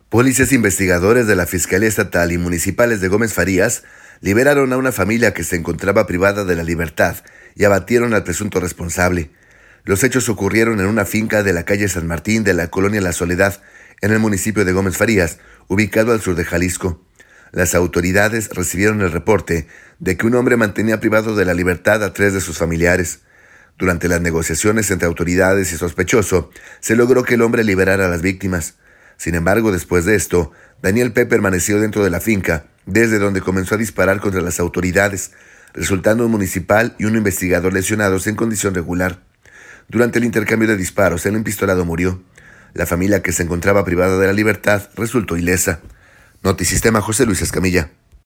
Policías investigadores de la Fiscalía Estatal y municipales de Gómez Farías liberaron a una familia que se encontraba privada de la libertad y abatieron al presunto responsable. Los hechos ocurrieron en una finca de la calle San Martín de la colonia La Soledad, en el municipio de Gómez Farías, ubicado al sur de Jalisco. Las autoridades recibieron el reporte de que un hombre mantenía privado de la libertad a 3 de sus familiares. Durante las negociaciones entre autoridades y sospechoso, se logró que el hombre liberara a las víctimas. Sin embargo, después de esto, Daniel P. permaneció dentro de la finca, desde donde comenzó a disparar contra las autoridades, resultando un municipal y un investigador lesionados en condición regular. Durante el intercambio de disparos, el empistolado murió. La familia que se encontraba privada de la libertad resultó ilesa. Notisistema, José Luis Escamilla.